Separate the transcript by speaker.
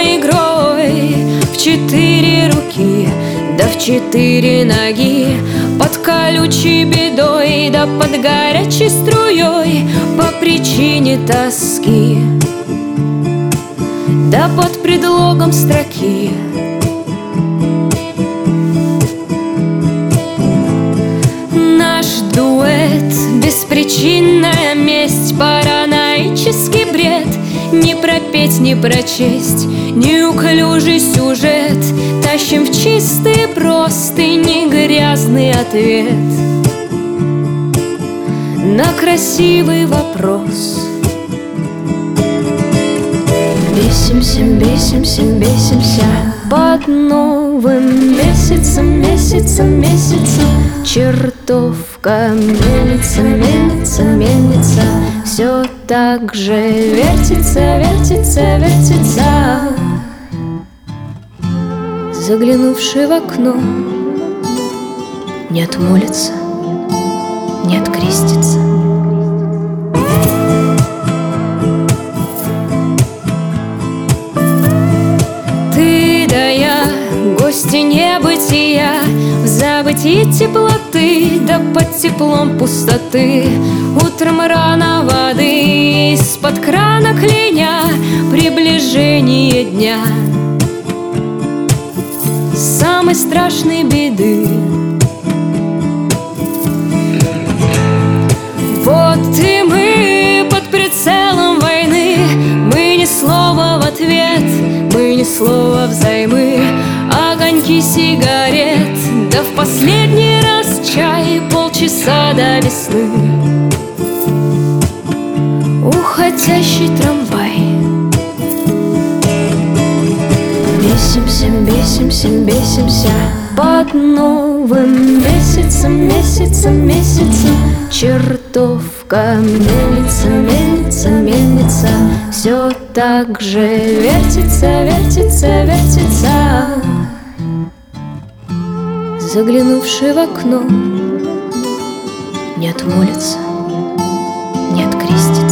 Speaker 1: игрой в 4 руки, да в 4 ноги, под колючей бедой, да под горячей струей, по причине тоски, да под предлогом строки. Наш дуэт — беспричинная месть, параноический бред. Не пропеть, не прочесть неуклюжий сюжет, тащим в чистые простыни грязный ответ на красивый вопрос. Бесимся, бесимся, бесимся под новым месяцем, месяцем, месяцем. Чертовка мельница, мельница, мельница, все так же вертится, вертится, вертится. Заглянувший в окно, не отмолится, не открестится. Ты да я, гости небытия, в забытии теплоты, да под теплом пустоты. Утром рано воды, из-под крана кляня приближение дня, самой страшной беды. Вот и мы под прицелом войны, мы ни слова в ответ, мы ни слова взаймы. Огоньки сигарет, да в последний раз чай, полчаса до весны. Уходящий трамвай. Бесимся, бесимся, бесимся под новым месяцем, месяцем, месяцем. Чертовка мельница, мельница, мельница, все так же вертится, вертится, вертится. Заглянувший в окно, не отмолится, не открестится.